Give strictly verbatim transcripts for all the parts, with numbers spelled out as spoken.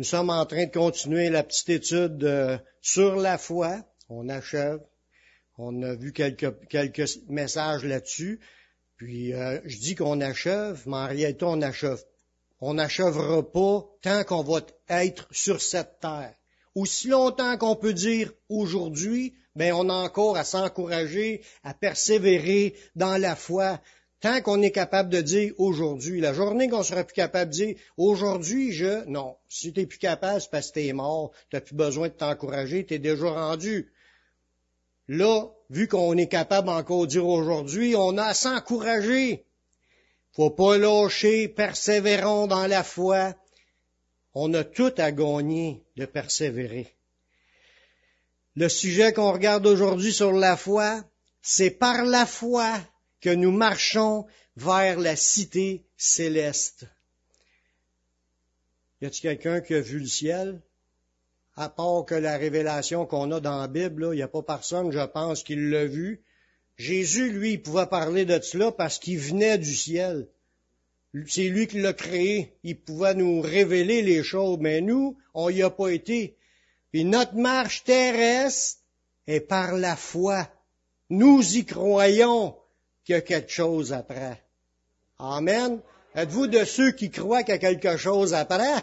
Nous sommes en train de continuer la petite étude euh, sur la foi. On achève. On a vu quelques, quelques messages là-dessus. Puis, euh, je dis qu'on achève, mais en réalité, on achève. On n'achèvera pas tant qu'on va être sur cette terre. Aussi longtemps qu'on peut dire aujourd'hui, ben on a encore à s'encourager, à persévérer dans la foi. Tant qu'on est capable de dire aujourd'hui, la journée qu'on sera plus capable de dire aujourd'hui, je, non. Si t'es plus capable, c'est parce que t'es mort, t'as plus besoin de t'encourager, t'es déjà rendu. Là, vu qu'on est capable encore de dire aujourd'hui, on a à s'encourager. Faut pas lâcher, persévérons dans la foi. On a tout à gagner de persévérer. Le sujet qu'on regarde aujourd'hui sur la foi, c'est par la foi que nous marchons vers la cité céleste. Y a-t-il quelqu'un qui a vu le ciel? À part que la révélation qu'on a dans la Bible, il n'y a pas personne, je pense, qui l'a vu. Jésus, lui, il pouvait parler de cela parce qu'il venait du ciel. C'est lui qui l'a créé. Il pouvait nous révéler les choses, mais nous, on n'y a pas été. Puis notre marche terrestre est par la foi. Nous y croyons qu'il y a quelque chose après. Amen. Êtes-vous de ceux qui croient qu'il y a quelque chose après?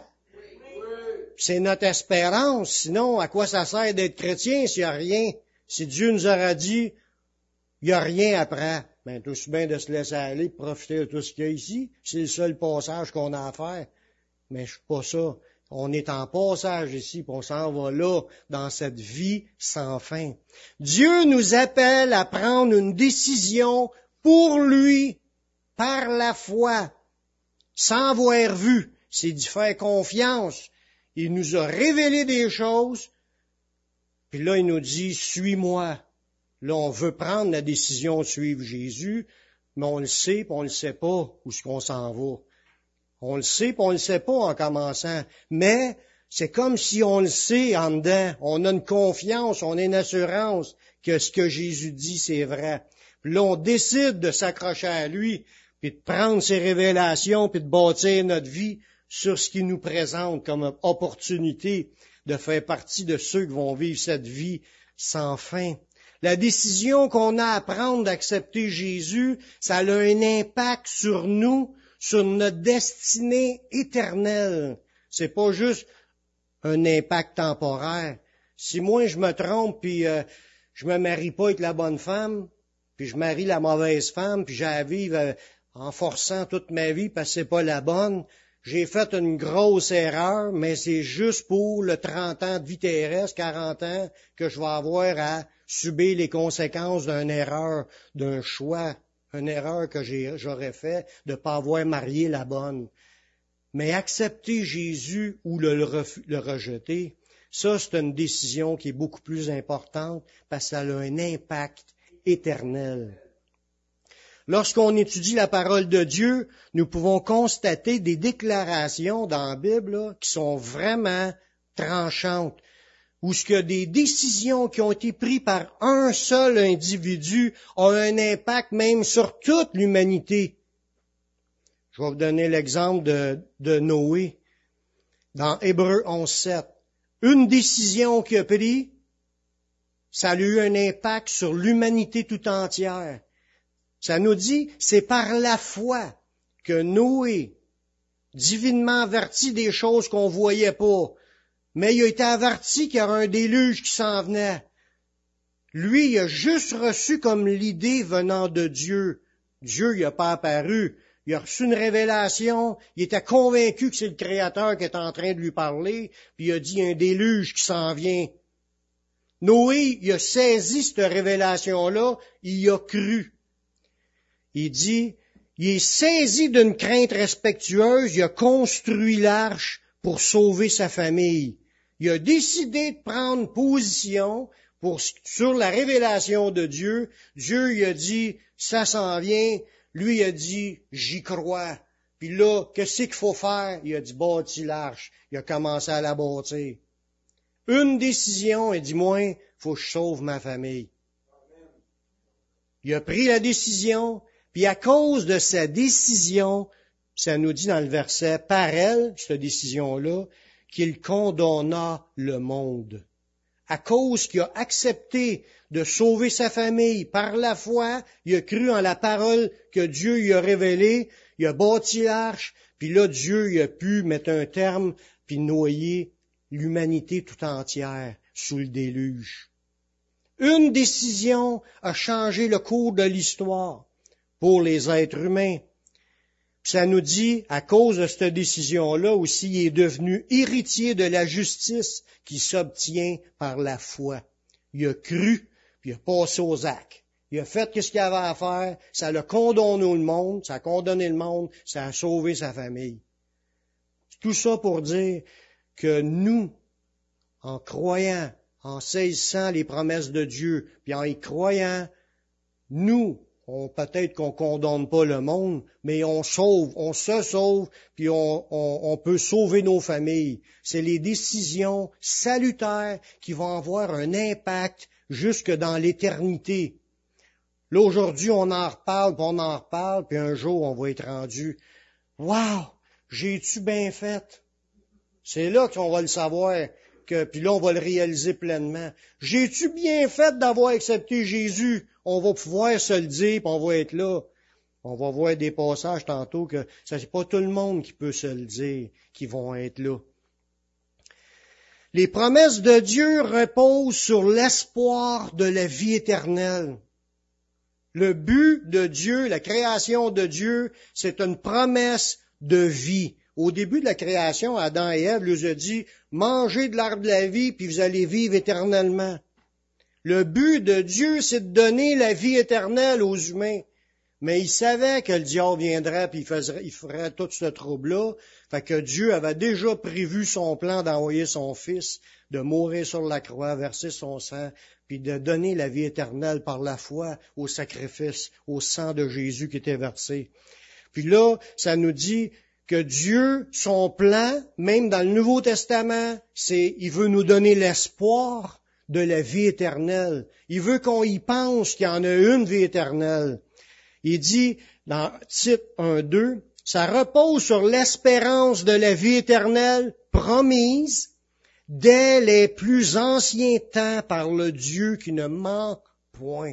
C'est notre espérance. Sinon, à quoi ça sert d'être chrétien s'il n'y a rien? Si Dieu nous aura dit, il n'y a rien après, ben, tout aussi bien de se laisser aller, profiter de tout ce qu'il y a ici. C'est le seul passage qu'on a à faire. Mais je suis pas ça. On est en passage ici, puis on s'en va là, dans cette vie sans fin. Dieu nous appelle à prendre une décision pour lui, par la foi, sans voir vu. C'est d'y faire confiance. Il nous a révélé des choses, puis là, il nous dit, suis-moi. Là, on veut prendre la décision de suivre Jésus, mais on le sait, puis on le sait pas où est-ce qu'on s'en va. On le sait, puis on le sait pas en commençant. Mais c'est comme si on le sait en dedans. On a une confiance, on a une assurance que ce que Jésus dit, c'est vrai. Puis là, on décide de s'accrocher à lui, puis de prendre ses révélations, puis de bâtir notre vie sur ce qu'il nous présente comme opportunité de faire partie de ceux qui vont vivre cette vie sans fin. La décision qu'on a à prendre d'accepter Jésus, ça a un impact sur nous, sur notre destinée éternelle. C'est pas juste un impact temporaire. Si moi je me trompe puis euh, je me marie pas avec la bonne femme, puis je marie la mauvaise femme, puis j'ai à vivre euh, en forçant toute ma vie parce que c'est pas la bonne, j'ai fait une grosse erreur, mais c'est juste pour le trente ans de vie terrestre, quarante ans, que je vais avoir à subir les conséquences d'une erreur, d'un choix, une erreur que j'ai, j'aurais fait de ne pas avoir marié la bonne. Mais accepter Jésus ou le, le, le rejeter, ça c'est une décision qui est beaucoup plus importante parce que ça a un impact éternel. Lorsqu'on étudie la parole de Dieu, nous pouvons constater des déclarations dans la Bible là, qui sont vraiment tranchantes, où ce que des décisions qui ont été prises par un seul individu ont un impact même sur toute l'humanité. Je vais vous donner l'exemple de, de Noé, dans Hébreux onze sept. Une décision qu'il a prise, ça a eu un impact sur l'humanité tout entière. Ça nous dit, c'est par la foi que Noé, divinement averti des choses qu'on voyait pas, mais il a été averti qu'il y aurait un déluge qui s'en venait. Lui, il a juste reçu comme l'idée venant de Dieu. Dieu, il n'a pas apparu. Il a reçu une révélation. Il était convaincu que c'est le Créateur qui est en train de lui parler. Puis il a dit, il y a un déluge qui s'en vient. Noé, il a saisi cette révélation-là. Il y a cru. Il dit, il est saisi d'une crainte respectueuse. Il a construit l'arche pour sauver sa famille. Il a décidé de prendre position pour, sur la révélation de Dieu. Dieu il a dit, ça s'en vient. Lui il a dit, j'y crois. Puis là, qu'est-ce qu'il faut faire? Il a dit, bâtis l'arche. Il a commencé à la bâtir. Une décision, il dit, moi, faut que je sauve ma famille. Il a pris la décision, puis à cause de sa décision, ça nous dit dans le verset, par elle, cette décision-là, qu'il condamna le monde. À cause qu'il a accepté de sauver sa famille par la foi, il a cru en la parole que Dieu lui a révélée, il a bâti l'arche, puis là, Dieu il a pu mettre un terme puis noyer l'humanité tout entière sous le déluge. Une décision a changé le cours de l'histoire pour les êtres humains. Puis ça nous dit, à cause de cette décision-là aussi, il est devenu héritier de la justice qui s'obtient par la foi. Il a cru, puis il a passé aux actes. Il a fait ce qu'il avait à faire, ça l'a condamné le monde, ça a condamné le monde, ça a sauvé sa famille. Tout ça pour dire que nous, en croyant, en saisissant les promesses de Dieu, puis en y croyant, nous, on, peut-être qu'on condamne pas le monde, mais on sauve, on se sauve, puis on, on, on peut sauver nos familles. C'est les décisions salutaires qui vont avoir un impact jusque dans l'éternité. Là, aujourd'hui, on en reparle, puis on en reparle, puis un jour, on va être rendu. Wow! J'ai-tu bien fait? C'est là qu'on va le savoir, que, puis là, on va le réaliser pleinement. J'ai-tu bien fait d'avoir accepté Jésus? On va pouvoir se le dire, puis on va être là. On va voir des passages tantôt que ça c'est pas tout le monde qui peut se le dire, qui vont être là. Les promesses de Dieu reposent sur l'espoir de la vie éternelle. Le but de Dieu, la création de Dieu, c'est une promesse de vie. Au début de la création, Adam et Ève leur ont dit, mangez de l'arbre de la vie, puis vous allez vivre éternellement. Le but de Dieu, c'est de donner la vie éternelle aux humains. Mais il savait que le diable viendrait puis il ferait, il ferait tout ce trouble-là. Fait que Dieu avait déjà prévu son plan d'envoyer son Fils, de mourir sur la croix, verser son sang, puis de donner la vie éternelle par la foi au sacrifice, au sang de Jésus qui était versé. Puis là, ça nous dit que Dieu, son plan, même dans le Nouveau Testament, c'est, il veut nous donner l'espoir de la vie éternelle. Il veut qu'on y pense qu'il y en a une vie éternelle. Il dit, dans Tite un deux, ça repose sur l'espérance de la vie éternelle promise dès les plus anciens temps par le Dieu qui ne ment point.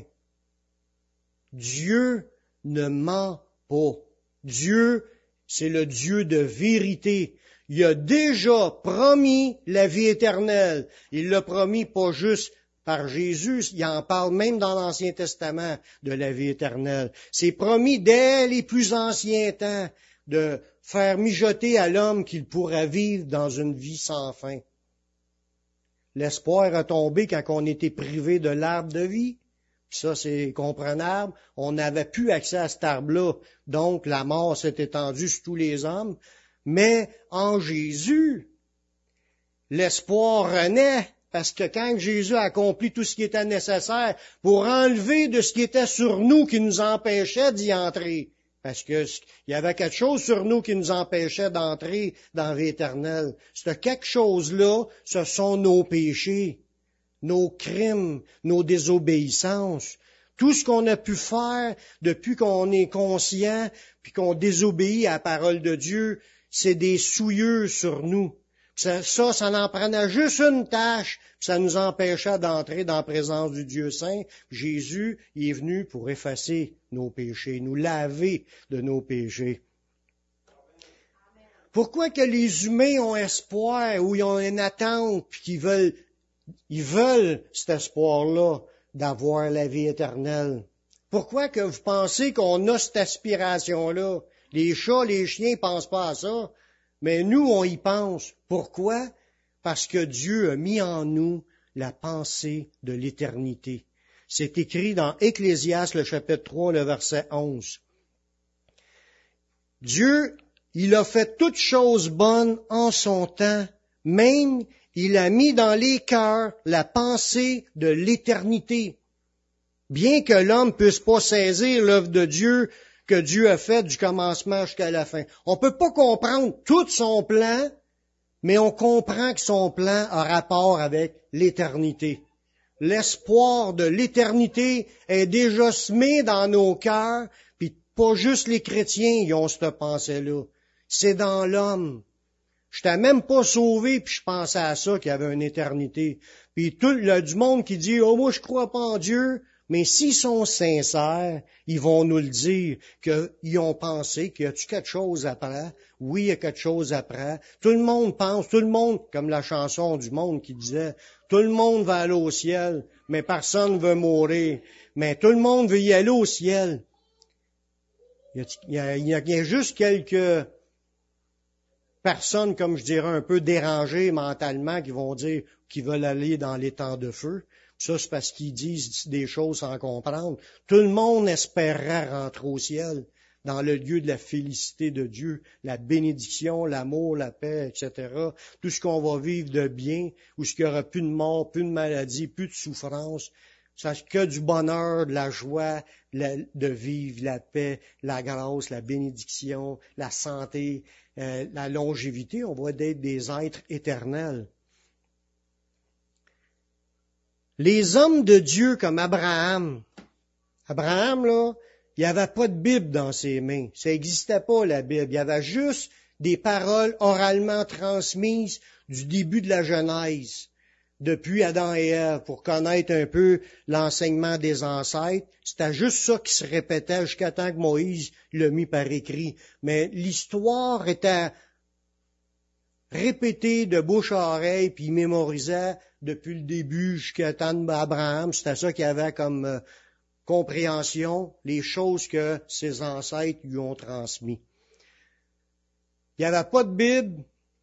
Dieu ne ment pas. Dieu, c'est le Dieu de vérité. Il a déjà promis la vie éternelle. Il l'a promis pas juste par Jésus, il en parle même dans l'Ancien Testament de la vie éternelle. C'est promis dès les plus anciens temps de faire mijoter à l'homme qu'il pourra vivre dans une vie sans fin. L'espoir a tombé quand on était privé de l'arbre de vie. Puis ça, c'est comprenable. On n'avait plus accès à cet arbre-là. Donc, la mort s'est étendue sur tous les hommes. Mais en Jésus, l'espoir renaît. Parce que quand Jésus a accompli tout ce qui était nécessaire pour enlever de ce qui était sur nous qui nous empêchait d'y entrer, parce que il y avait quelque chose sur nous qui nous empêchait d'entrer dans la vie éternelle. Ce quelque chose-là, ce sont nos péchés, nos crimes, nos désobéissances. Tout ce qu'on a pu faire depuis qu'on est conscient puis qu'on désobéit à la parole de Dieu, c'est des souillures sur nous. Ça, ça, ça en prenait juste une tâche, puis ça nous empêchait d'entrer dans la présence du Dieu saint. Jésus, il est venu pour effacer nos péchés, nous laver de nos péchés. Pourquoi que les humains ont espoir, ou ils ont une attente, puis qu'ils veulent, ils veulent cet espoir-là d'avoir la vie éternelle? Pourquoi que vous pensez qu'on a cette aspiration-là? Les chats, les chiens pensent pas à ça. Mais nous, on y pense. Pourquoi? Parce que Dieu a mis en nous la pensée de l'éternité. C'est écrit dans Ecclésiaste, le chapitre trois, le verset onze. Dieu, il a fait toutes choses bonnes en son temps, même il a mis dans les cœurs la pensée de l'éternité. Bien que l'homme puisse pas saisir l'œuvre de Dieu, que Dieu a fait du commencement jusqu'à la fin. On peut pas comprendre tout son plan, mais on comprend que son plan a rapport avec l'éternité. L'espoir de l'éternité est déjà semé dans nos cœurs, puis pas juste les chrétiens y ont cette pensée-là. C'est dans l'homme. Je n'étais même pas sauvé, puis je pensais à ça, qu'il y avait une éternité. Puis tout il y a du monde qui dit, oh, moi, je crois pas en Dieu. Mais s'ils sont sincères, ils vont nous le dire, qu'ils ont pensé qu'il y a quelque chose après. Oui, il y a quelque chose après. Tout le monde pense, tout le monde, comme la chanson du monde qui disait, tout le monde va aller au ciel, mais personne ne veut mourir. Mais tout le monde veut y aller au ciel. Il y a, il y a, il y a, il y a juste quelques personnes, comme je dirais, un peu dérangées mentalement, qui vont dire qu'ils veulent aller dans les temps de feu. Ça, c'est parce qu'ils disent des choses sans comprendre. Tout le monde espérerait rentrer au ciel, dans le lieu de la félicité de Dieu, la bénédiction, l'amour, la paix, et cetera. Tout ce qu'on va vivre de bien, où il n'y aura plus de mort, plus de maladie, plus de souffrance. Ça, c'est que du bonheur, de la joie, de vivre, la paix, la grâce, la bénédiction, la santé, euh, la longévité. On va être des êtres éternels. Les hommes de Dieu comme Abraham, Abraham, là, il n'y avait pas de Bible dans ses mains. Ça n'existait pas, la Bible. Il y avait juste des paroles oralement transmises du début de la Genèse, depuis Adam et Ève, pour connaître un peu l'enseignement des ancêtres. C'était juste ça qui se répétait jusqu'à temps que Moïse l'a mis par écrit. Mais l'histoire était répétée de bouche à oreille, puis il mémorisait depuis le début jusqu'à temps d'Abraham. C'était ça qu'il avait comme euh, compréhension, les choses que ses ancêtres lui ont transmises. Il n'y avait pas de Bible,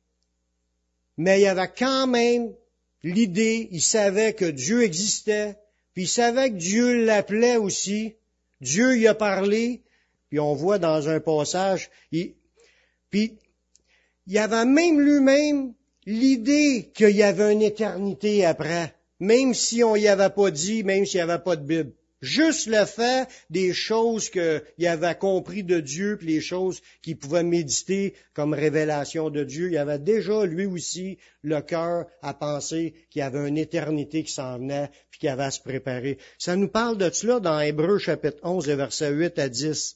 mais il y avait quand même l'idée, il savait que Dieu existait, puis il savait que Dieu l'appelait aussi. Dieu y a parlé, puis on voit dans un passage, il, puis il avait même lui-même l'idée qu'il y avait une éternité après, même si on y avait pas dit, même s'il n'y avait pas de Bible. Juste le fait des choses qu'il avait compris de Dieu, puis les choses qu'il pouvait méditer comme révélation de Dieu, il avait déjà, lui aussi, le cœur à penser qu'il y avait une éternité qui s'en venait, puis qu'il avait à se préparer. Ça nous parle de cela dans Hébreux chapitre onze, versets huit à dix.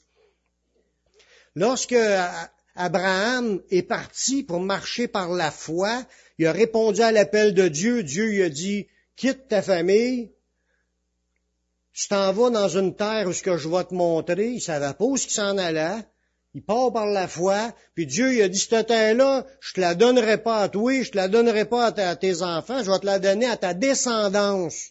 Lorsque Abraham est parti pour marcher par la foi, il a répondu à l'appel de Dieu. Dieu lui a dit, quitte ta famille, tu t'en vas dans une terre où ce que je vais te montrer. Il savait pas où il s'en allait. Il part par la foi, puis Dieu il a dit, cette terre-là, je te la donnerai pas à toi, je te la donnerai pas à, à tes enfants, je vais te la donner à ta descendance.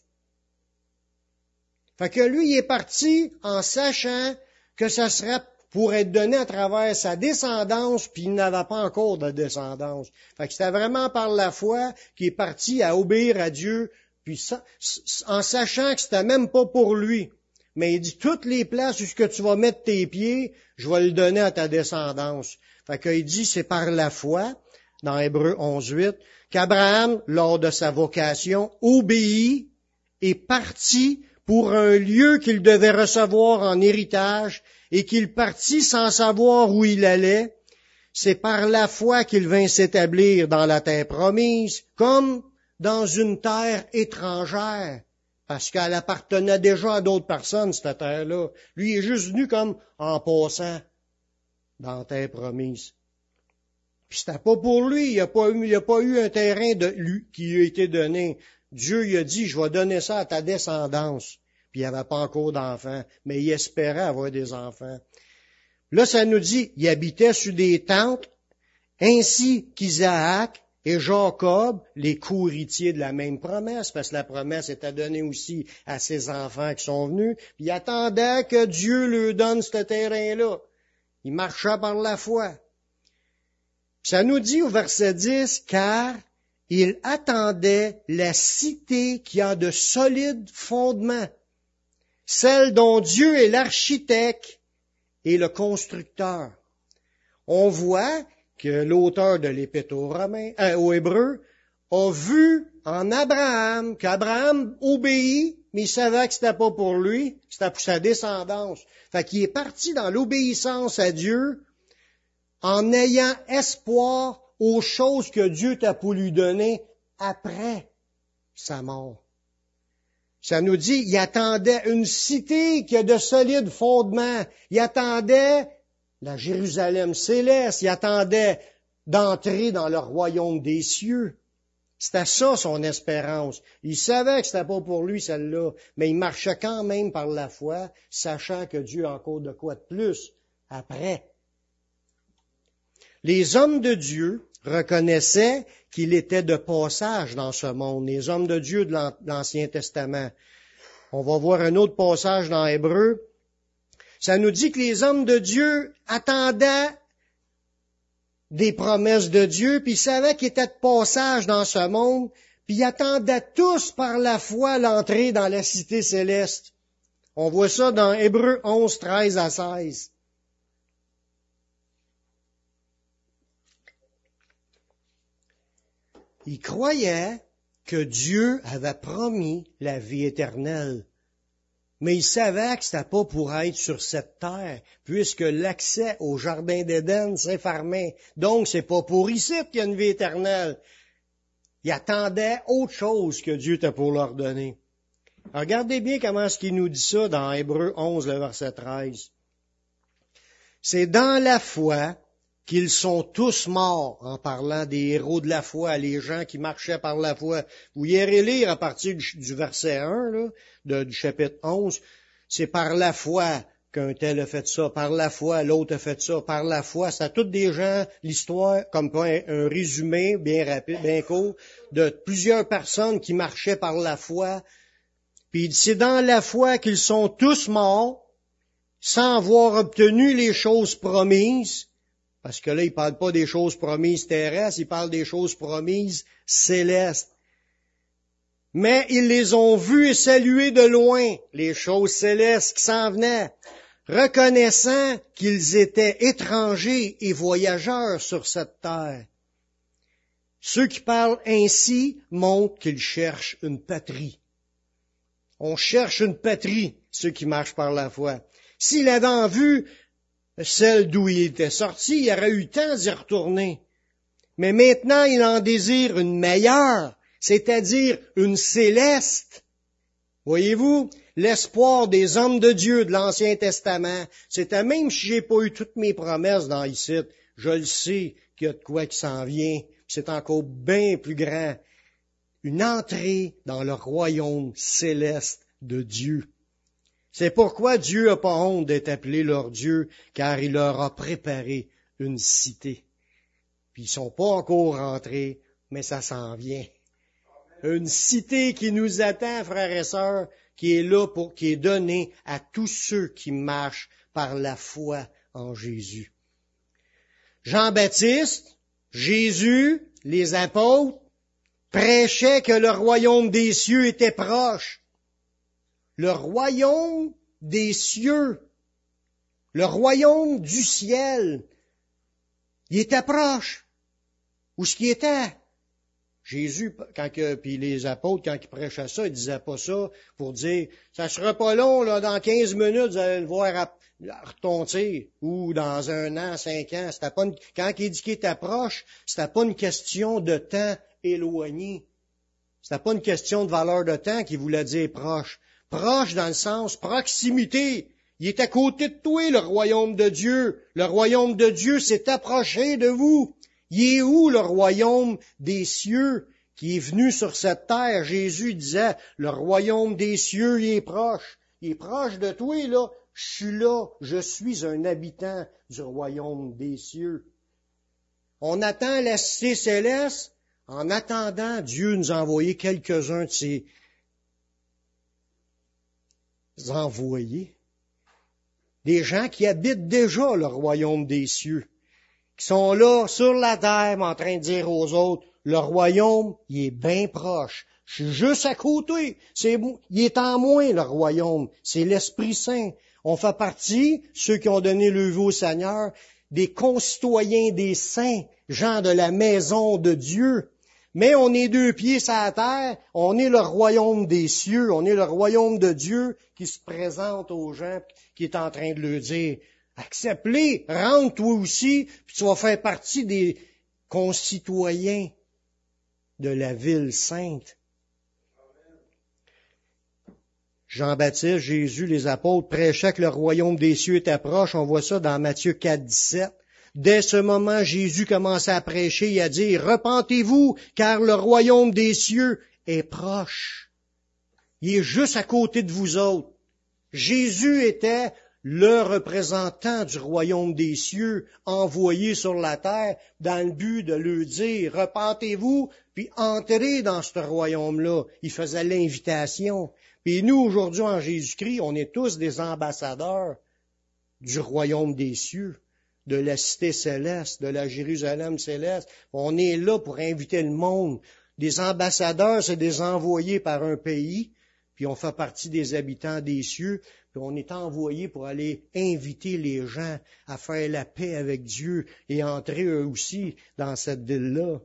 Fait que lui, il est parti en sachant que ça serait pour être donné à travers sa descendance, puis il n'avait pas encore de descendance. Fait que c'était vraiment par la foi qu'il est parti à obéir à Dieu, puis ça, en sachant que c'était même pas pour lui. Mais il dit, toutes les places où ce que tu vas mettre tes pieds, je vais le donner à ta descendance. Fait qu'il dit, c'est par la foi, dans Hébreux onze, huit, qu'Abraham, lors de sa vocation, obéit et partit pour un lieu qu'il devait recevoir en héritage, et qu'il partit sans savoir où il allait. C'est par la foi qu'il vint s'établir dans la terre promise, comme dans une terre étrangère, parce qu'elle appartenait déjà à d'autres personnes, cette terre-là. Lui, il est juste venu comme en passant dans la terre promise. Puis c'était pas pour lui, il n'a pas eu, il a pas eu un terrain de lui qui lui a été donné. Dieu lui a dit, je vais donner ça à ta descendance. Puis il n'y avait pas encore d'enfants, mais il espérait avoir des enfants. Là, ça nous dit, il habitait sur des tentes, ainsi qu'Isaac et Jacob, les co-héritiers de la même promesse, parce que la promesse était donnée aussi à ses enfants qui sont venus, puis il attendait que Dieu leur donne ce terrain-là. Il marcha par la foi. Puis ça nous dit au verset dix, car il attendait la cité qui a de solides fondements, celle dont Dieu est l'architecte et le constructeur. On voit que l'auteur de l'Épître aux Romains, euh, aux Hébreux, a vu en Abraham qu'Abraham obéit, mais il savait que c'était pas pour lui, c'était pour sa descendance. Fait qu'il est parti dans l'obéissance à Dieu en ayant espoir aux choses que Dieu t'a pour lui donner après sa mort. Ça nous dit, il attendait une cité qui a de solides fondements. Il attendait la Jérusalem céleste. Il attendait d'entrer dans le royaume des cieux. C'était ça son espérance. Il savait que c'était pas pour lui celle-là, mais il marchait quand même par la foi, sachant que Dieu a encore de quoi de plus après. Les hommes de Dieu reconnaissaient qu'il était de passage dans ce monde, les hommes de Dieu de l'Ancien Testament. On va voir un autre passage dans Hébreux. Ça nous dit que les hommes de Dieu attendaient des promesses de Dieu, puis ils savaient qu'ils étaient de passage dans ce monde, puis ils attendaient tous par la foi l'entrée dans la cité céleste. On voit ça dans Hébreux onze, treize à seize. Ils croyaient que Dieu avait promis la vie éternelle. Mais ils savaient que c'était pas pour être sur cette terre, puisque l'accès au jardin d'Éden s'est fermé. Donc, c'est pas pour ici qu'il y a une vie éternelle. Ils attendaient autre chose que Dieu était pour leur donner. Alors, regardez bien comment est-ce qu'il nous dit ça dans Hébreux onze, le verset treize. C'est dans la foi qu'ils sont tous morts, en parlant des héros de la foi, les gens qui marchaient par la foi. Vous irez lire à partir du, du verset un, là, de, du chapitre onze, c'est par la foi qu'un tel a fait ça, par la foi l'autre a fait ça, par la foi, c'est à tous des gens, l'histoire, comme un, un résumé bien rapide, bien court, de plusieurs personnes qui marchaient par la foi. Puis c'est dans la foi qu'ils sont tous morts, sans avoir obtenu les choses promises. Parce que là, il ne parle pas des choses promises terrestres, il parle des choses promises célestes. Mais ils les ont vues et saluées de loin, les choses célestes qui s'en venaient, reconnaissant qu'ils étaient étrangers et voyageurs sur cette terre. Ceux qui parlent ainsi montrent qu'ils cherchent une patrie. On cherche une patrie, ceux qui marchent par la foi. S'il avait en vue celle d'où il était sorti, il aurait eu temps d'y retourner. Mais maintenant, il en désire une meilleure, c'est-à-dire une céleste. Voyez-vous, l'espoir des hommes de Dieu de l'Ancien Testament, c'était même si j'ai pas eu toutes mes promesses dans ici, je le sais qu'il y a de quoi qui s'en vient, c'est encore bien plus grand. Une entrée dans le royaume céleste de Dieu. C'est pourquoi Dieu n'a pas honte d'être appelé leur Dieu, car il leur a préparé une cité. Puis ils sont pas encore rentrés, mais ça s'en vient. Une cité qui nous attend, frères et sœurs, qui est là pour, qui est donnée à tous ceux qui marchent par la foi en Jésus. Jean-Baptiste, Jésus, les apôtres, prêchaient que le royaume des cieux était proche. Le royaume des cieux, le royaume du ciel, il était proche. Où est-ce qu'il était? Jésus, quand que, puis les apôtres, quand ils prêchaient ça, ils disaient pas ça pour dire, ça sera pas long, là, dans quinze minutes, vous allez le voir retentir, ou dans un an, cinq ans. C'était pas une, quand il dit qu'il était proche, c'était pas une question de temps éloigné. C'était pas une question de valeur de temps qui voulait dire proche. Proche dans le sens proximité. Il est à côté de toi, le royaume de Dieu. Le royaume de Dieu s'est approché de vous. Il est où le royaume des cieux qui est venu sur cette terre? Jésus disait, le royaume des cieux, il est proche. Il est proche de toi, là. Je suis là. Je suis un habitant du royaume des cieux. On attend la cité céleste. En attendant, Dieu nous a envoyé quelques-uns de ses envoyés, des gens qui habitent déjà le royaume des cieux, qui sont là sur la terre en train de dire aux autres, le royaume, il est bien proche. Je suis juste à côté. C'est, il est en moi, le royaume. C'est l'Esprit Saint. On fait partie, ceux qui ont donné le vœu au Seigneur, des concitoyens des saints, gens de la maison de Dieu. Mais on est deux pieds sur la terre, on est le royaume des cieux, on est le royaume de Dieu qui se présente aux gens, qui est en train de leur dire, accepte-les, rentre toi aussi, puis tu vas faire partie des concitoyens de la ville sainte. Jean-Baptiste, Jésus, les apôtres prêchaient que le royaume des cieux était proche, on voit ça dans Matthieu quatre, dix-sept. Dès ce moment, Jésus commençait à prêcher et à dire, « Repentez-vous, car le royaume des cieux est proche. » Il est juste à côté de vous autres. Jésus était le représentant du royaume des cieux, envoyé sur la terre dans le but de leur dire, « Repentez-vous, puis entrez dans ce royaume-là. » Il faisait l'invitation. Puis nous, aujourd'hui, en Jésus-Christ, on est tous des ambassadeurs du royaume des cieux, de la cité céleste, de la Jérusalem céleste. On est là pour inviter le monde. Des ambassadeurs, c'est des envoyés par un pays, puis on fait partie des habitants des cieux, puis on est envoyé pour aller inviter les gens à faire la paix avec Dieu et entrer eux aussi dans cette ville-là.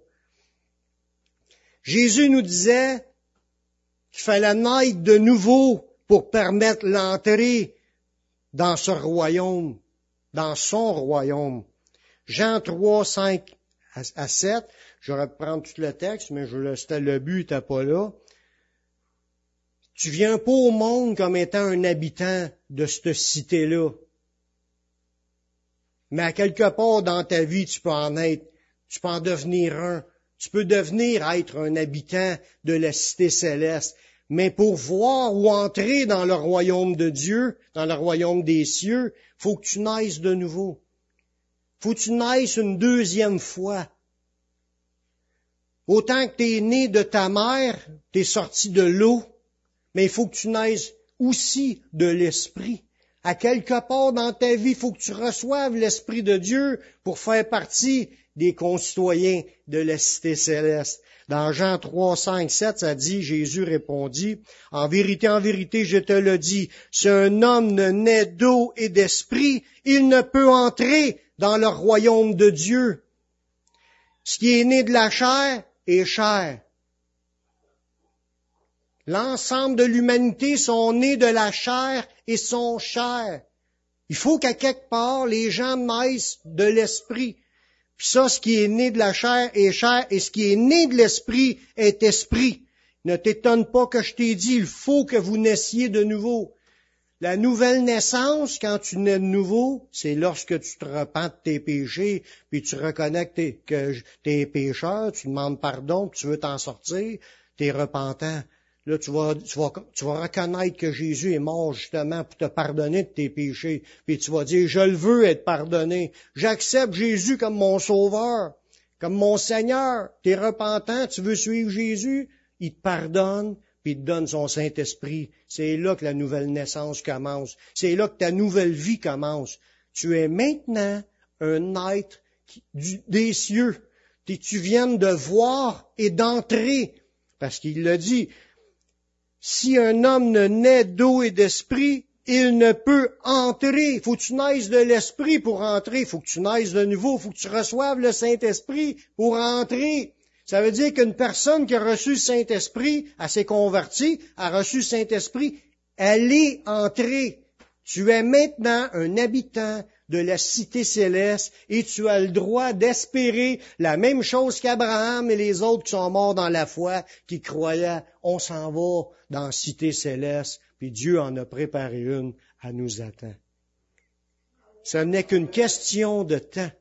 Jésus nous disait qu'il fallait naître de nouveau pour permettre l'entrée dans ce royaume, dans son royaume. Jean trois, cinq à sept, je vais reprendre tout le texte, mais je le, c'était le but, n'était pas là. Tu viens pas au monde comme étant un habitant de cette cité-là. Mais à quelque part dans ta vie, tu peux en être, tu peux en devenir un. Tu peux devenir être un habitant de la cité céleste. Mais pour voir ou entrer dans le royaume de Dieu, dans le royaume des cieux, faut que tu naisses de nouveau. Faut que tu naisses une deuxième fois. Autant que tu es né de ta mère, tu es sorti de l'eau, mais il faut que tu naisses aussi de l'Esprit. À quelque part dans ta vie, il faut que tu reçoives l'Esprit de Dieu pour faire partie des concitoyens de la cité céleste. Dans Jean trois, cinq, sept, ça dit, Jésus répondit, « En vérité, en vérité, je te le dis, si un homme ne naît d'eau et d'esprit, il ne peut entrer dans le royaume de Dieu. Ce qui est né de la chair est chair. » L'ensemble de l'humanité sont nés de la chair et sont chair. Il faut qu'à quelque part, les gens naissent de l'esprit. Puis ça, ce qui est né de la chair est chair, et ce qui est né de l'esprit est esprit. Ne t'étonne pas que je t'ai dit, il faut que vous naissiez de nouveau. La nouvelle naissance, quand tu nais de nouveau, c'est lorsque tu te repens de tes péchés, puis tu reconnais que t'es, que t'es pécheur, tu demandes pardon, puis tu veux t'en sortir, t'es repentant. Là, tu vas, tu vas, tu vas reconnaître que Jésus est mort justement pour te pardonner de tes péchés. Puis tu vas dire, je le veux être pardonné. J'accepte Jésus comme mon sauveur, comme mon Seigneur. Tu es repentant, tu veux suivre Jésus, il te pardonne, puis il te donne son Saint-Esprit. C'est là que la nouvelle naissance commence. C'est là que ta nouvelle vie commence. Tu es maintenant un être du, des cieux. Et tu viens de voir et d'entrer. Parce qu'il l'a dit, si un homme ne naît d'eau et d'esprit, il ne peut entrer. Il faut que tu naisses de l'esprit pour entrer. Il faut que tu naisses de nouveau. Il faut que tu reçoives le Saint-Esprit pour entrer. Ça veut dire qu'une personne qui a reçu le Saint-Esprit, elle s'est convertie, a reçu le Saint-Esprit, elle est entrée. Tu es maintenant un habitant de la cité céleste et tu as le droit d'espérer la même chose qu'Abraham et les autres qui sont morts dans la foi, qui croyaient, on s'en va dans la cité céleste, puis Dieu en a préparé une, à nous attendre. Ce n'est qu'une question de temps.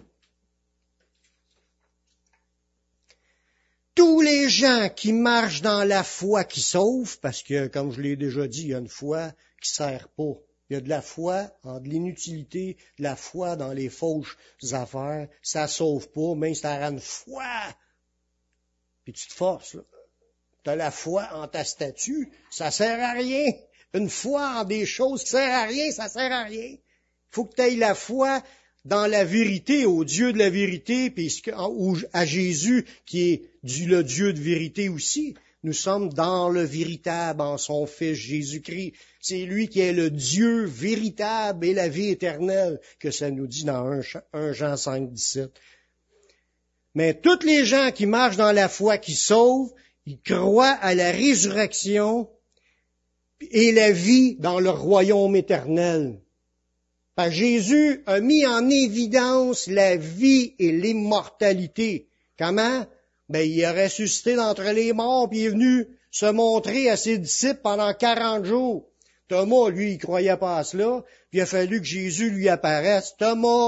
Tous les gens qui marchent dans la foi qui sauvent, parce que, comme je l'ai déjà dit, il y a une foi qui sert pas. Il y a de la foi en de l'inutilité, de la foi dans les fausses affaires. Ça sauve pas, même si tu as une foi. Puis tu te forces, là. Tu as la foi en ta statue, ça sert à rien. Une foi en des choses qui sert à rien, ça sert à rien. Il faut que tu aies la foi dans la vérité, au Dieu de la vérité, puis à Jésus qui est le Dieu de vérité aussi. Nous sommes dans le véritable, en son Fils Jésus-Christ. C'est lui qui est le Dieu véritable et la vie éternelle, que ça nous dit dans un Jean cinq, dix-sept. Mais tous les gens qui marchent dans la foi, qui sauvent, ils croient à la résurrection et la vie dans le royaume éternel. Parce que Jésus a mis en évidence la vie et l'immortalité. Comment? Ben, il a ressuscité d'entre les morts, puis il est venu se montrer à ses disciples pendant quarante jours. Thomas, lui, il croyait pas à cela, puis il a fallu que Jésus lui apparaisse. Thomas,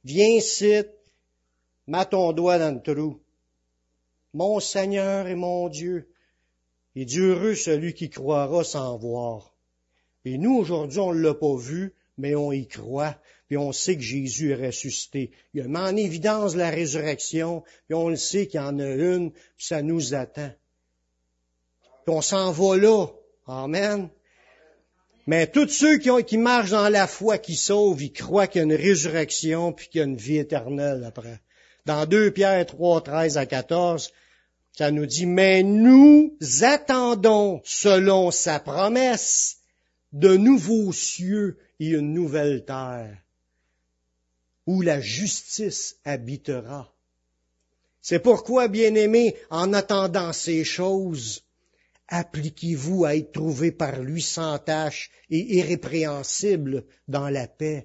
Viens ici, mets ton doigt dans le trou. Mon Seigneur et mon Dieu. Et Dieu heureux celui qui croira sans voir. Et nous, aujourd'hui, on ne l'a pas vu, mais on y croit. Puis on sait que Jésus est ressuscité. Il met en évidence la résurrection, puis on le sait qu'il y en a une, puis ça nous attend. Puis on s'en va là. Amen. Mais tous ceux qui, ont, qui marchent dans la foi, qui sauvent, ils croient qu'il y a une résurrection, puis qu'il y a une vie éternelle après. Dans deux Pierre trois, treize à quatorze, ça nous dit, mais nous attendons, selon sa promesse, de nouveaux cieux et une nouvelle terre, où la justice habitera. C'est pourquoi, bien-aimés, en attendant ces choses, appliquez-vous à être trouvés par lui sans tache et irrépréhensible dans la paix.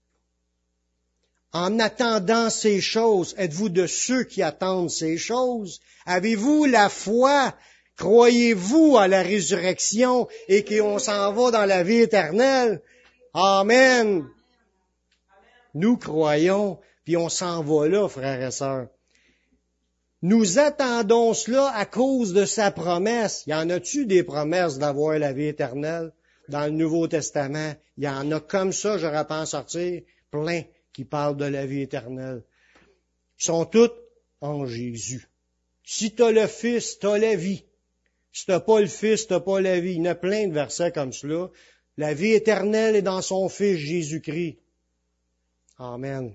En attendant ces choses, êtes-vous de ceux qui attendent ces choses? Avez-vous la foi? Croyez-vous à la résurrection et qu'on s'en va dans la vie éternelle? Amen. Nous croyons, puis on s'en va là, frères et sœurs. Nous attendons cela à cause de sa promesse. Y en a-tu des promesses d'avoir la vie éternelle dans le Nouveau Testament? Il y en a comme ça, j'aurais pas en sortir, plein qui parlent de la vie éternelle. Ils sont toutes en Jésus. Si t'as le Fils, t'as la vie. Si t'as pas le Fils, t'as pas la vie. Il y en a plein de versets comme cela. La vie éternelle est dans son Fils Jésus-Christ. Amen.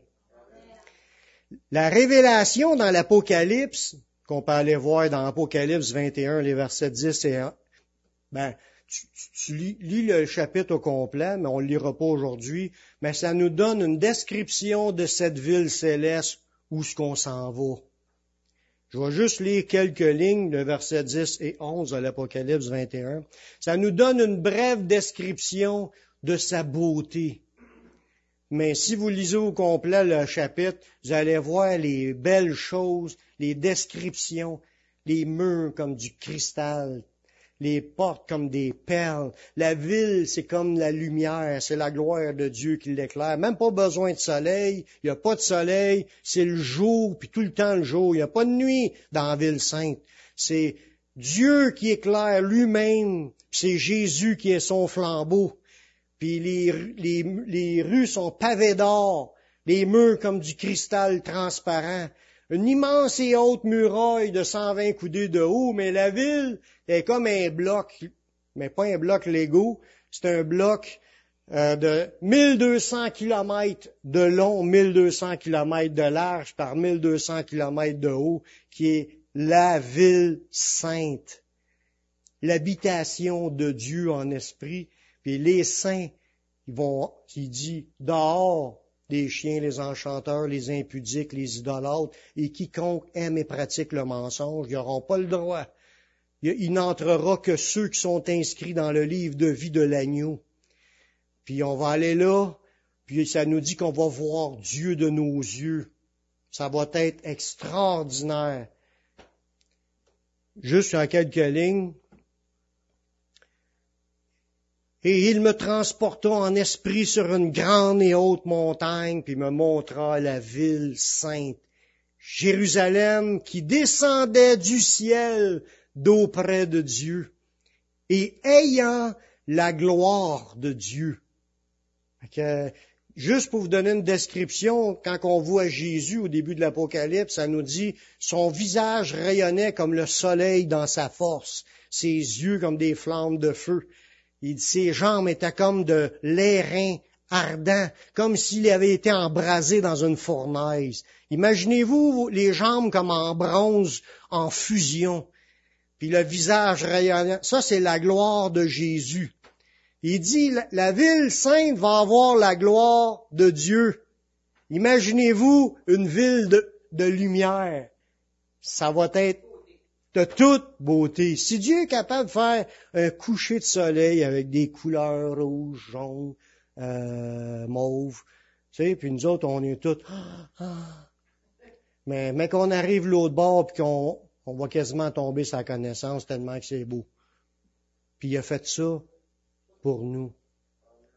La révélation dans l'Apocalypse, qu'on peut aller voir dans Apocalypse vingt et un, les versets dix et un, ben, tu, tu, tu lis, lis le chapitre au complet, mais on ne le lira pas aujourd'hui, mais ça nous donne une description de cette ville céleste où ce qu'on s'en va. Je vais juste lire quelques lignes, le verset dix et onze de l'Apocalypse vingt et un. Ça nous donne une brève description de sa beauté. Mais si vous lisez au complet le chapitre, vous allez voir les belles choses, les descriptions, les murs comme du cristal, les portes comme des perles. La ville, c'est comme la lumière, c'est la gloire de Dieu qui l'éclaire. Même pas besoin de soleil, il n'y a pas de soleil, c'est le jour, puis tout le temps le jour. Il n'y a pas de nuit dans la ville sainte. C'est Dieu qui éclaire lui-même, puis c'est Jésus qui est son flambeau. Puis les, les, les rues sont pavées d'or, les murs comme du cristal transparent. Une immense et haute muraille de cent vingt coudées de haut, mais la ville est comme un bloc, mais pas un bloc Lego, c'est un bloc euh, de mille deux cents kilomètres de long, mille deux cents kilomètres de large par mille deux cents kilomètres de haut, qui est la ville sainte, l'habitation de Dieu en esprit. Puis les saints, ils vont, qui dit, dehors des chiens, les enchanteurs, les impudiques, les idolâtres, et quiconque aime et pratique le mensonge, ils n'auront pas le droit. Il n'entrera que ceux qui sont inscrits dans le livre de vie de l'agneau. Puis on va aller là, puis ça nous dit qu'on va voir Dieu de nos yeux. Ça va être extraordinaire. Juste en quelques lignes. Et il me transporta en esprit sur une grande et haute montagne, puis me montra la ville sainte, Jérusalem, qui descendait du ciel d'auprès de Dieu, et ayant la gloire de Dieu. Que, juste pour vous donner une description, quand on voit Jésus au début de l'Apocalypse, ça nous dit, son visage rayonnait comme le soleil dans sa force, ses yeux comme des flammes de feu. Il dit, ses jambes étaient comme de l'airain ardent, comme s'il avait été embrasé dans une fournaise. Imaginez-vous les jambes comme en bronze, en fusion. Puis le visage rayonnant. Ça, c'est la gloire de Jésus. Il dit, la ville sainte va avoir la gloire de Dieu. Imaginez-vous une ville de, de lumière. Ça va être de toute beauté. Si Dieu est capable de faire un coucher de soleil avec des couleurs rouges, jaunes, euh, mauves, tu sais, puis nous autres, on est tous... Ah, ah. Mais, mais qu'on arrive l'autre bord puis qu'on on va quasiment tomber sa connaissance tellement que c'est beau. Puis il a fait ça pour nous.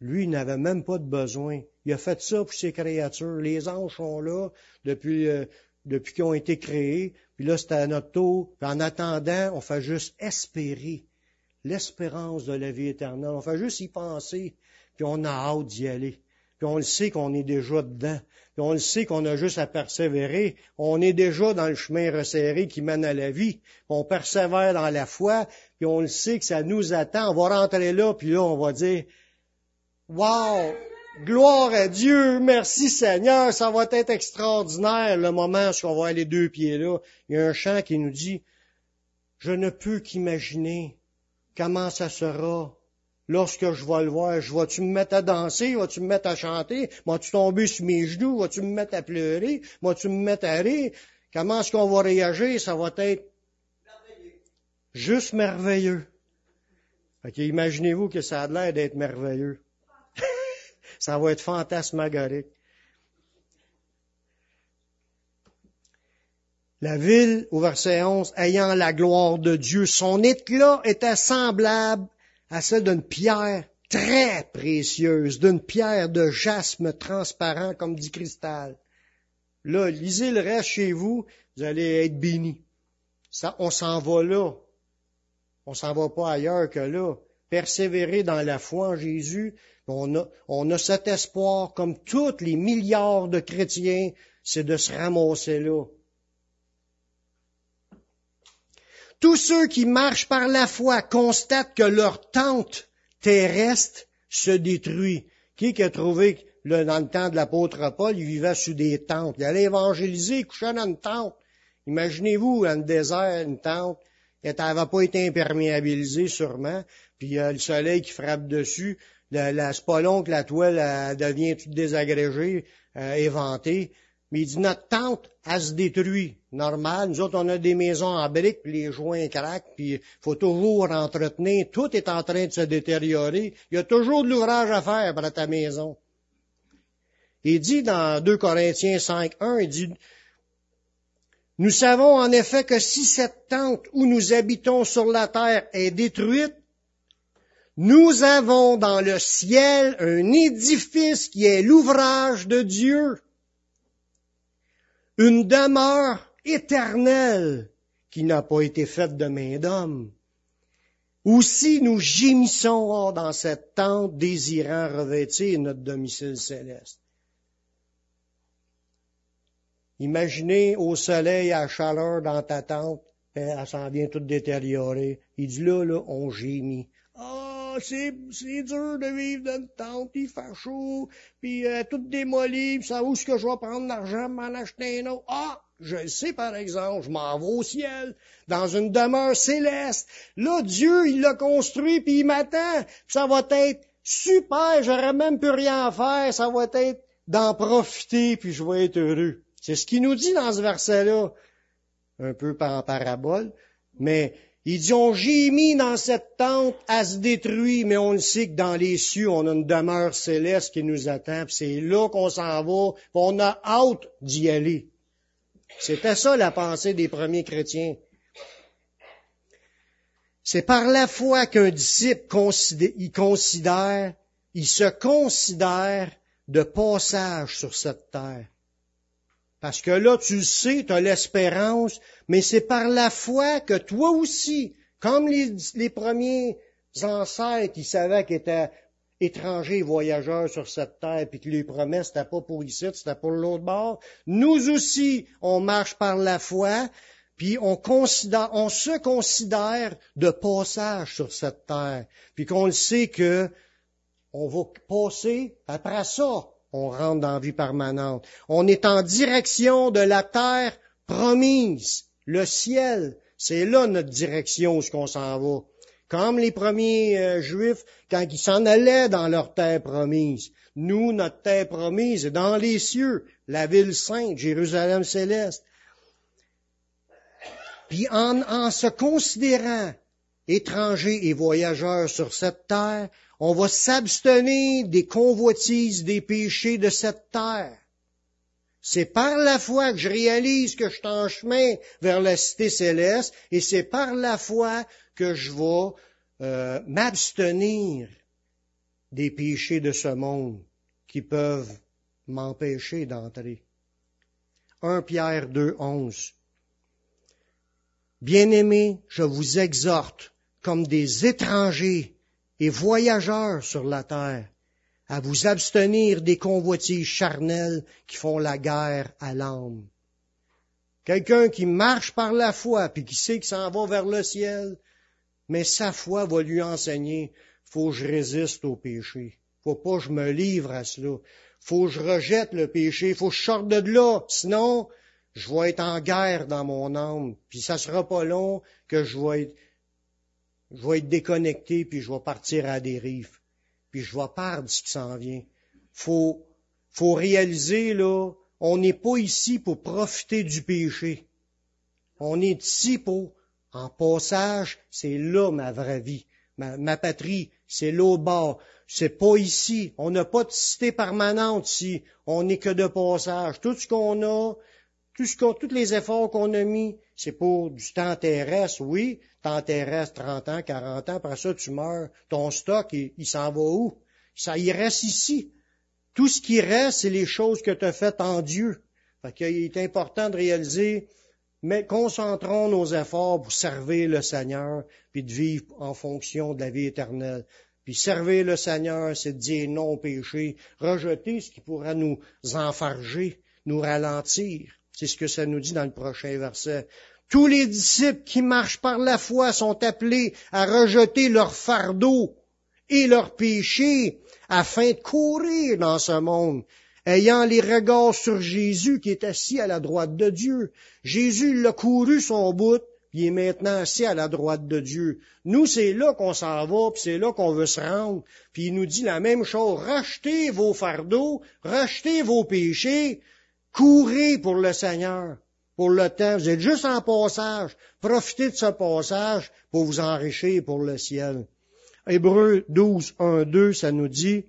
Lui, il n'avait même pas de besoin. Il a fait ça pour ses créatures. Les anges sont là depuis, euh, depuis qu'ils ont été créés. Puis là, c'était à notre tour. Puis en attendant, on fait juste espérer l'espérance de la vie éternelle. On fait juste y penser. Puis on a hâte d'y aller. Puis on le sait qu'on est déjà dedans. Puis on le sait qu'on a juste à persévérer. On est déjà dans le chemin resserré qui mène à la vie. Puis on persévère dans la foi. Puis on le sait que ça nous attend. On va rentrer là, puis là, on va dire « Wow! Gloire à Dieu! Merci Seigneur! Ça va être extraordinaire le moment où on va aller deux pieds là. » Il y a un chant qui nous dit « Je ne peux qu'imaginer comment ça sera. » Lorsque je vais le voir, je vas-tu me mettre à danser, vas-tu me mettre à chanter, vas-tu tomber sur mes genoux, vas-tu me mettre à pleurer, vas-tu me mettre à rire? Comment est-ce qu'on va réagir? Ça va être merveilleux. Juste merveilleux. Fait que imaginez-vous que ça a l'air d'être merveilleux. Ça va être fantasmagorique. La ville, au verset onze, ayant la gloire de Dieu, son éclat était semblable à celle d'une pierre très précieuse, d'une pierre de jasme transparent comme du cristal. Là, lisez le reste chez vous, vous allez être bénis. Ça, on s'en va là. On s'en va pas ailleurs que là. Persévérer dans la foi en Jésus, on a, on a cet espoir, comme tous les milliards de chrétiens, c'est de se ramasser là. Tous ceux qui marchent par la foi constatent que leur tente terrestre se détruit. Qui qui a trouvé que là, dans le temps de l'apôtre Paul, il vivait sous des tentes. Il allait évangéliser, il couchait dans une tente. Imaginez-vous, dans le désert, une tente, elle n'avait pas été imperméabilisée sûrement, puis euh, le soleil qui frappe dessus, la, la, c'est pas long que la toile elle, devient toute désagrégée, euh, éventée. Mais il dit, notre tente, elle se détruit. Normal, nous autres, on a des maisons en briques, puis les joints craquent, puis il faut toujours entretenir. Tout est en train de se détériorer. Il y a toujours de l'ouvrage à faire pour ta maison. Il dit dans deux Corinthiens cinq, un, il dit, « Nous savons en effet que si cette tente où nous habitons sur la terre est détruite, nous avons dans le ciel un édifice qui est l'ouvrage de Dieu. Une demeure éternelle qui n'a pas été faite de main d'homme. Aussi nous gémissons dans cette tente désirant revêtir notre domicile céleste. » Imaginez au soleil, à la chaleur dans ta tente, elle s'en vient toute détériorée. Il dit là, là, on gémit. Ah, c'est, c'est dur de vivre dans une tente, il fait chaud, puis euh, tout démoli, puis ça, où est-ce que je vais prendre l'argent pour m'en acheter un autre? Ah, je le sais par exemple, je m'en vais au ciel, dans une demeure céleste. Là, Dieu, il l'a construit, puis il m'attend. Puis ça va être super, j'aurais même plus rien à faire, ça va être d'en profiter, puis je vais être heureux. C'est ce qu'il nous dit dans ce verset-là, un peu en parabole, mais il dit, on gémit dans cette tente, elle se détruit, mais on le sait que dans les cieux, on a une demeure céleste qui nous attend, puis c'est là qu'on s'en va, puis on a hâte d'y aller. C'était ça la pensée des premiers chrétiens. C'est par la foi qu'un disciple considère, il considère, il se considère de passage sur cette terre. Parce que là, tu le sais, tu as l'espérance, mais c'est par la foi que toi aussi, comme les, les premiers ancêtres qui savaient qu'ils étaient étrangers et voyageurs sur cette terre, puis que les promesses, c'était pas pour ici, c'était pour l'autre bord, nous aussi, on marche par la foi, puis on considère, on se considère de passage sur cette terre, puis qu'on le sait que on va passer après ça. On rentre dans la vie permanente. On est en direction de la terre promise, le ciel. C'est là notre direction où ce qu'on s'en va. Comme les premiers euh, Juifs, quand ils s'en allaient dans leur terre promise. Nous, notre terre promise est dans les cieux, la ville sainte, Jérusalem céleste. Puis en, en se considérant étrangers et voyageurs sur cette terre, on va s'abstenir des convoitises, des péchés de cette terre. C'est par la foi que je réalise que je suis en chemin vers la cité céleste, et c'est par la foi que je vais euh, m'abstenir des péchés de ce monde qui peuvent m'empêcher d'entrer. Première Pierre deux, onze. Bien-aimés, je vous exhorte, comme des étrangers et voyageurs sur la terre, à vous abstenir des convoitises charnelles qui font la guerre à l'âme. Quelqu'un qui marche par la foi, puis qui sait qu'il s'en va vers le ciel, mais sa foi va lui enseigner, faut que je résiste au péché. Faut pas que je me livre à cela. Faut que je rejette le péché. Faut que je sorte de là. Sinon, je vais être en guerre dans mon âme. Puis ça sera pas long que je vais être, je vais être déconnecté, puis je vais partir à la dérive. Puis je vais perdre ce qui s'en vient. Faut, faut réaliser, là, on n'est pas ici pour profiter du péché. On est ici pour, en passage, c'est là ma vraie vie. Ma, ma patrie, c'est l'autre bord. C'est pas ici. On n'a pas de cité permanente ici. On n'est que de passage. Tout ce qu'on a, tout ce qu'on, tous les efforts qu'on a mis, c'est pour du temps terrestre, oui. Temps terrestre, trente ans, quarante ans, après ça, tu meurs. Ton stock, il, il s'en va où? Ça, il reste ici. Tout ce qui reste, c'est les choses que tu as faites en Dieu. Fait qu'il est important de réaliser, mais concentrons nos efforts pour servir le Seigneur, puis de vivre en fonction de la vie éternelle. Puis servir le Seigneur, c'est de dire non au péché, rejeter ce qui pourra nous enfarger, nous ralentir. C'est ce que ça nous dit dans le prochain verset. Tous les disciples qui marchent par la foi sont appelés à rejeter leur fardeau et leur péché afin de courir dans ce monde, ayant les regards sur Jésus qui est assis à la droite de Dieu. Jésus l'a couru son bout, puis il est maintenant assis à la droite de Dieu. Nous, c'est là qu'on s'en va, puis c'est là qu'on veut se rendre. Puis il nous dit la même chose, rachetez vos fardeaux, rachetez vos péchés, courez pour le Seigneur, pour le temps. Vous êtes juste en passage, profitez de ce passage pour vous enrichir pour le ciel. Hébreux douze, un, deux, ça nous dit,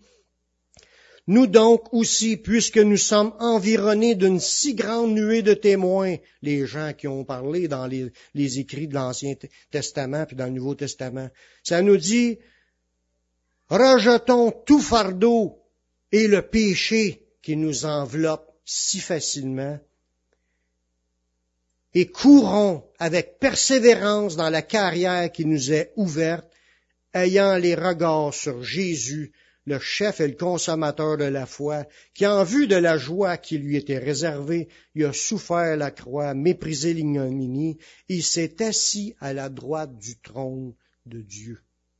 « Nous donc aussi, puisque nous sommes environnés d'une si grande nuée de témoins, les gens qui ont parlé dans les, les écrits de l'Ancien Testament puis dans le Nouveau Testament, ça nous dit, « Rejetons tout fardeau et le péché qui nous enveloppe si facilement, et courons avec persévérance dans la carrière qui nous est ouverte, ayant les regards sur Jésus, le chef et le consommateur de la foi, qui, en vue de la joie qui lui était réservée, il a souffert la croix, méprisé l'ignominie, et s'est assis à la droite du trône de Dieu.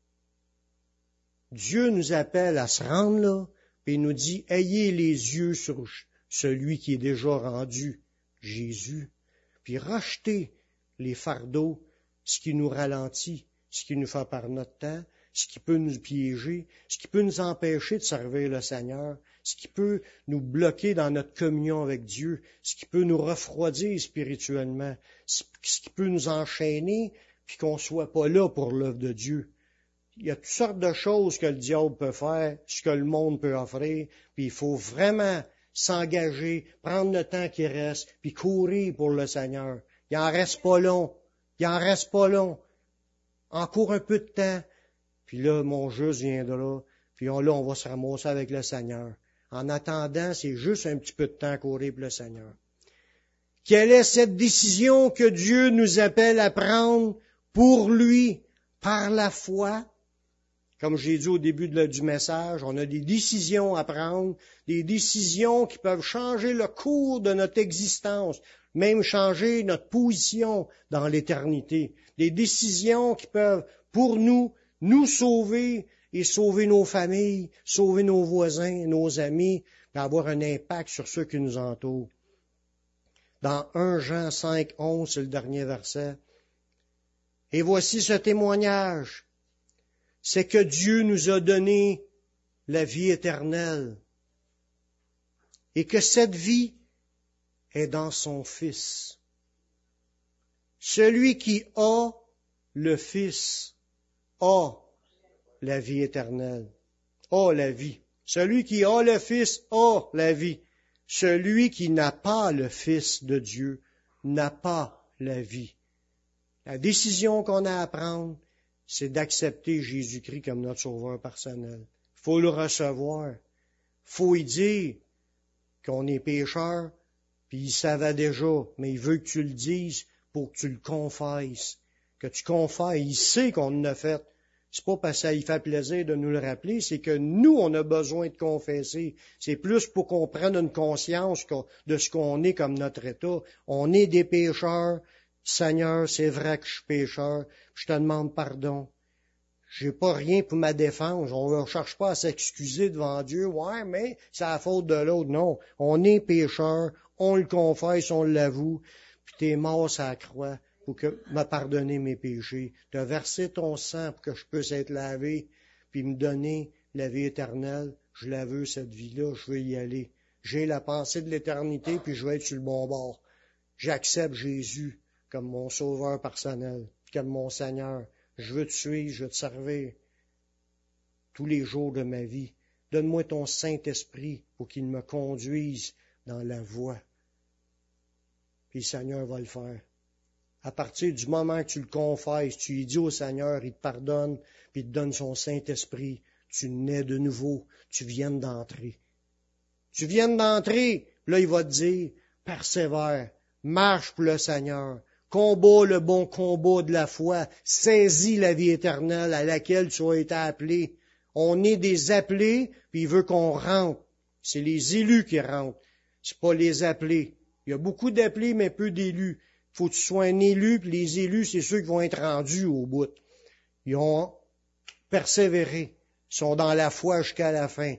Dieu nous appelle à se rendre là, et il nous dit, ayez les yeux sur celui qui est déjà rendu, Jésus, puis rachetez les fardeaux, ce qui nous ralentit, ce qui nous fait perdre notre temps, ce qui peut nous piéger, ce qui peut nous empêcher de servir le Seigneur, ce qui peut nous bloquer dans notre communion avec Dieu, ce qui peut nous refroidir spirituellement, ce qui peut nous enchaîner, puis qu'on soit pas là pour l'œuvre de Dieu. Il y a toutes sortes de choses que le diable peut faire, ce que le monde peut offrir, puis il faut vraiment s'engager, prendre le temps qui reste, puis courir pour le Seigneur. Il en reste pas long, il en reste pas long. Encore un peu de temps, puis là, mon juste viendra, puis on, là, on va se ramasser avec le Seigneur. En attendant, c'est juste un petit peu de temps à courir pour le Seigneur. Quelle est cette décision que Dieu nous appelle à prendre pour lui, par la foi? Comme j'ai dit au début de, du message, on a des décisions à prendre, des décisions qui peuvent changer le cours de notre existence, même changer notre position dans l'éternité. Des décisions qui peuvent, pour nous, nous sauver et sauver nos familles, sauver nos voisins, nos amis, et avoir un impact sur ceux qui nous entourent. Dans premier Jean cinq, onze, c'est le dernier verset. Et voici ce témoignage. C'est que Dieu nous a donné la vie éternelle et que cette vie est dans son Fils. Celui qui a le Fils a la vie éternelle, a la vie. Celui qui a le Fils a la vie. Celui qui n'a pas le Fils de Dieu n'a pas la vie. La décision qu'on a à prendre, c'est d'accepter Jésus-Christ comme notre sauveur personnel. faut le recevoir. Faut y dire qu'on est pécheur, puis il savait déjà, mais il veut que tu le dises pour que tu le confesses. Que tu confesses, il sait qu'on en a fait. C'est pas parce que ça lui fait plaisir de nous le rappeler, c'est que nous, on a besoin de confesser. C'est plus pour qu'on prenne une conscience de ce qu'on est comme notre état. On est des pécheurs. Seigneur, c'est vrai que je suis pécheur. Je te demande pardon. J'ai pas rien pour ma défense. On ne cherche pas à s'excuser devant Dieu. Ouais, mais c'est la faute de l'autre. Non. On est pécheur. On le confesse, on l'avoue. Puis t'es mort sur la croix pour que me pardonner mes péchés. Tu as versé ton sang pour que je puisse être lavé, puis me donner la vie éternelle. Je la veux, cette vie-là, je veux y aller. J'ai la pensée de l'éternité, puis je vais être sur le bon bord. J'accepte Jésus comme mon sauveur personnel, comme mon Seigneur. Je veux te suivre, je veux te servir tous les jours de ma vie. Donne-moi ton Saint-Esprit pour qu'il me conduise dans la voie. Puis le Seigneur va le faire. À partir du moment que tu le confesses, tu lui dis au Seigneur, il te pardonne, puis il te donne son Saint-Esprit. Tu nais de nouveau, tu viens d'entrer. Tu viens d'entrer, là il va te dire, persévère, marche pour le Seigneur, combat le bon combat de la foi, saisis la vie éternelle à laquelle tu as été appelé. On est des appelés, puis il veut qu'on rentre. C'est les élus qui rentrent, c'est pas les appelés. Il y a beaucoup d'appelés, mais peu d'élus. Il faut que tu sois un élu, puis les élus, c'est ceux qui vont être rendus au bout. Ils ont persévéré, ils sont dans la foi jusqu'à la fin.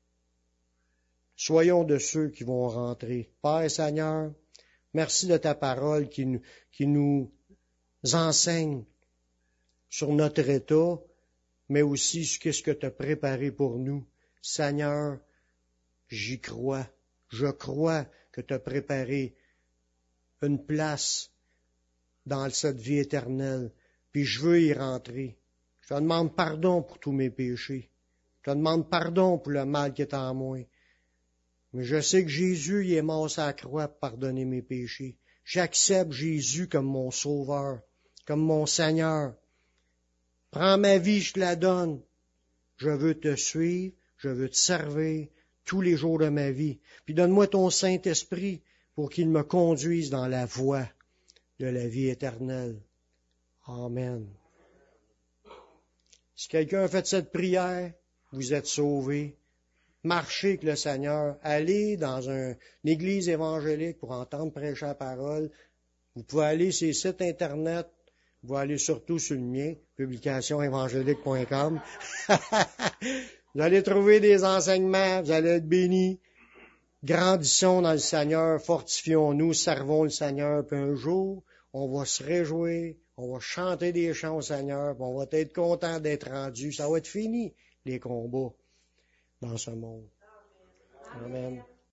Soyons de ceux qui vont rentrer. Père Seigneur, merci de ta parole qui nous, qui nous enseigne sur notre état, mais aussi sur ce que tu as préparé pour nous. Seigneur, j'y crois. Je crois que tu as préparé une place dans cette vie éternelle, puis je veux y rentrer. Je te demande pardon pour tous mes péchés. Je te demande pardon pour le mal qui est en moi. Mais je sais que Jésus, il est mort sur la croix pour pardonner mes péchés. J'accepte Jésus comme mon sauveur, comme mon Seigneur. Prends ma vie, je te la donne. Je veux te suivre, je veux te servir tous les jours de ma vie. Puis donne-moi ton Saint-Esprit pour qu'il me conduise dans la voie de la vie éternelle. Amen. Si quelqu'un a fait cette prière, vous êtes sauvés. Marchez avec le Seigneur. Allez dans un, une église évangélique pour entendre prêcher la parole. Vous pouvez aller sur les sites Internet. Vous pouvez aller surtout sur le mien, publication évangélique point com. Vous allez trouver des enseignements, vous allez être bénis. Grandissons dans le Seigneur, fortifions-nous, servons le Seigneur, puis un jour, on va se réjouir, on va chanter des chants au Seigneur, puis on va être content d'être rendu. Ça va être fini, les combats dans ce monde. Amen.